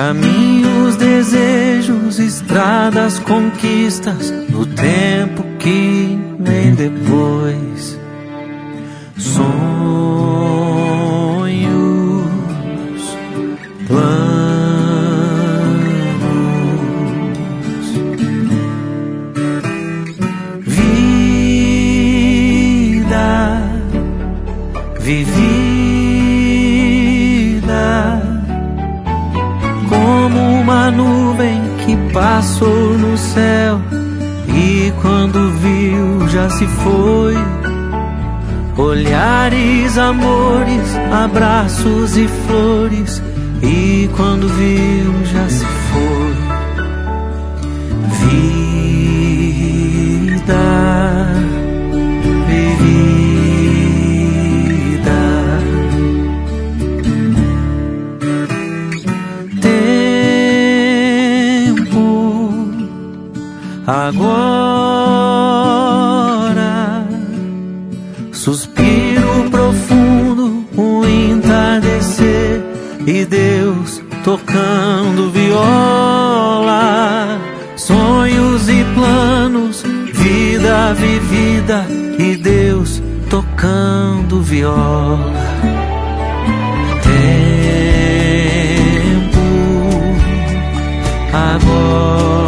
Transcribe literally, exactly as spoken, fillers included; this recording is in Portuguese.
caminhos, desejos, estradas, conquistas, no tempo que vem depois. Sonhos, planos, vida vivida, como uma nuvem que passou no céu e quando viu já se foi. Olhares, amores, abraços e flores, e quando viu já se foi. Vida vivida, tempo agora, suspiro profundo, o entardecer e Deus tocando viola. Sonhos e planos, vida vivida e Deus tocando viola. Tempo agora,